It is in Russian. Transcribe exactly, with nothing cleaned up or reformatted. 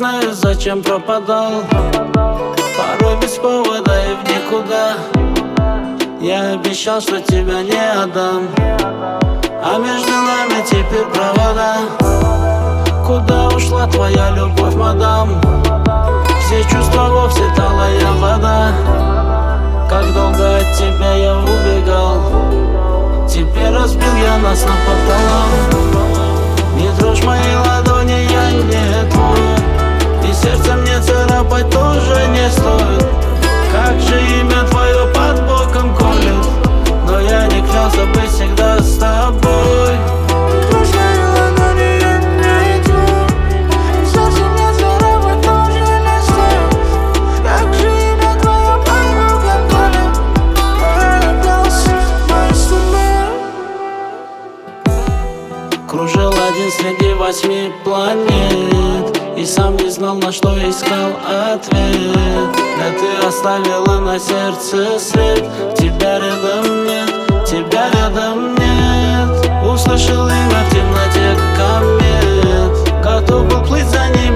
знаю, зачем пропадал, порой без повода и в никуда. Я обещал, что тебя не отдам, а между нами теперь провода. Куда ушла твоя любовь, мадам? Все чувства вовсе талая вода. Как долго от тебя я убегал, теперь разбил я нас напополам. Не трожь мои ладони, я не твой, и сердце мне царапать тоже не стоит. Как же имя твое под боком колет, но я не клялся быть всегда с тобой. Кружил один среди восьми планет, и сам не знал, на что искал ответ. Да ты оставила на сердце след, тебя рядом нет, тебя рядом нет. Услышал имя в темноте комет, готов был плыть за ним